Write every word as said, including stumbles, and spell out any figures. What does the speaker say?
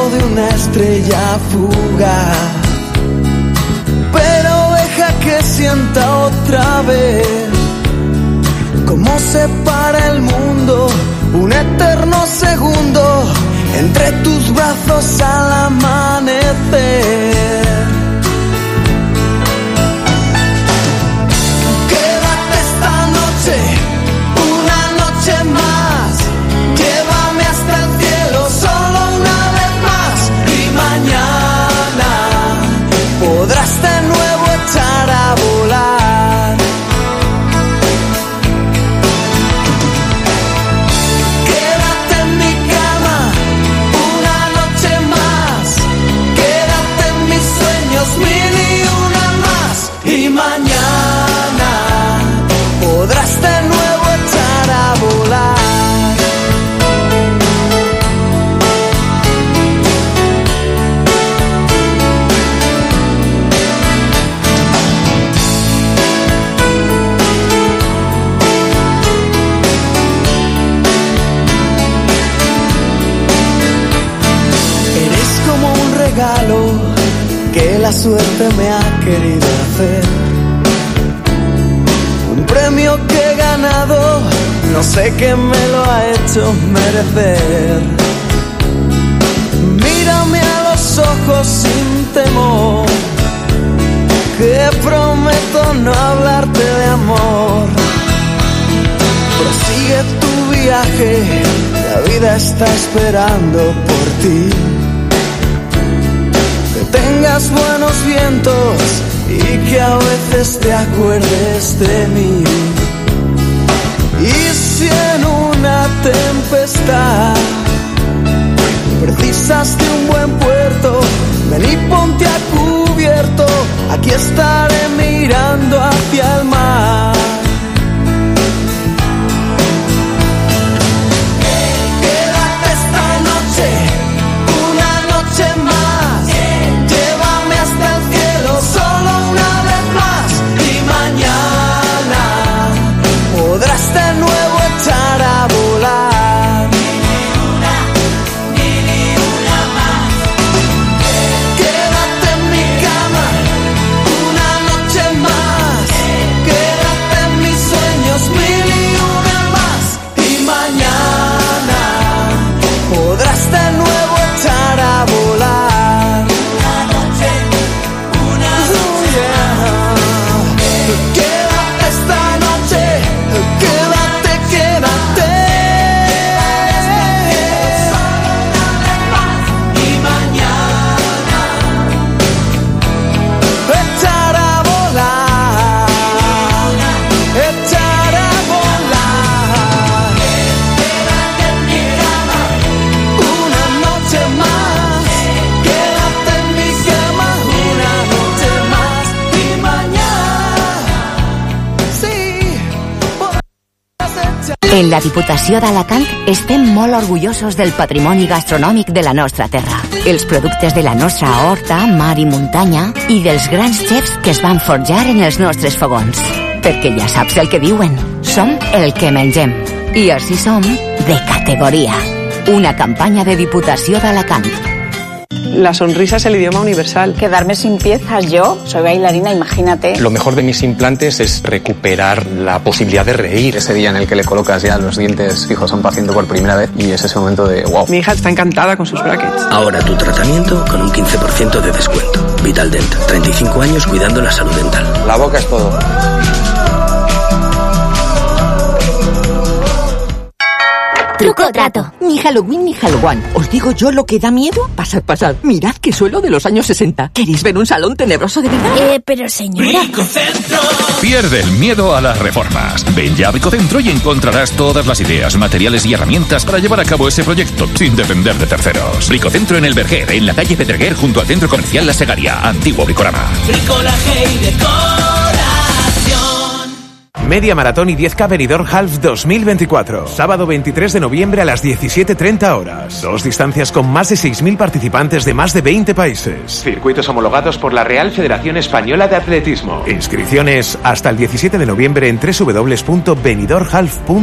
de una estrella fugaz. Pero deja que sienta otra vez cómo se para el mundo, un eterno segundo entre tus brazos al amanecer. Quédate esta noche, una noche más, llévame hasta el cielo solo una vez más, y mañana podrás de nuevo echar a volar. Quédate en mi cama una noche más, quédate en mis sueños mil y una más, y mañana podrás de nuevo echar a volar. Eres como un regalo que la suerte me ha querido hacer, un premio que he ganado, no sé qué me lo ha hecho merecer. Mírame a los ojos sin temor, que prometo no hablarte de amor. Prosigue tu viaje, la vida está esperando por ti. Que tengas buenos vientos y que a veces te acuerdes de mí. Y si en una tempestad precisas de un buen puerto, ven y ponte a cubierto, aquí estaré mirando hacia el mar. Quédate esta noche, una noche más, llévame hasta el cielo solo una vez más, y mañana podrás de nuevo echar a volar. Quédate en mi cama una noche más, quédate en mis sueños mil y una más, y mañana podrás de nuevo echar a volar. Una noche, una noche más. Quédate esta noche, quédate, quédate. Y mañana echar a volar, echar a volar. Quédate en mi cama una noche más, quédate en mi cama una noche más, y mañana sí podrás echar. En la Diputació d'Alacant estem molt orgullosos del patrimoni gastronòmic de la nostra terra, els productes de la nostra horta, mar i muntanya i dels grans xefs que es van forjar en els nostres fogons. Perquè ja saps el que diuen, som el que mengem. I així som de categoria. Una campanya de Diputació d'Alacant. La sonrisa es el idioma universal. Quedarme sin piezas, yo soy bailarina, imagínate. Lo mejor de mis implantes es recuperar la posibilidad de reír. Ese día en el que le colocas ya los dientes fijos a un paciente por primera vez y es ese momento de wow. Mi hija está encantada con sus brackets. Ahora tu tratamiento con un quince por ciento de descuento. Vitaldent, treinta y cinco años cuidando la salud dental. La boca es todo. Truco o trato. Ni Halloween ni Halloween. Os digo yo lo que da miedo. Pasad, pasad. Mirad qué suelo de los años sesenta. ¿Queréis ver un salón tenebroso de verdad? Eh, pero señora... Bricocentro. Pierde el miedo a las reformas. Ven ya a Bricocentro y encontrarás todas las ideas, materiales y herramientas para llevar a cabo ese proyecto sin depender de terceros. Bricocentro en el Verger, en la calle Pedreguer, junto al Centro Comercial La Segaria, antiguo Bricorama. Bricolaje y decoración. Media Maratón y diez K Benidorm Half dos mil veinticuatro. Sábado veintitrés de noviembre a las diecisiete treinta horas. Dos distancias con más de seis mil participantes de más de veinte países. Circuitos homologados por la Real Federación Española de Atletismo. Inscripciones hasta el diecisiete de noviembre en doble u doble u doble u punto benidorm half punto com.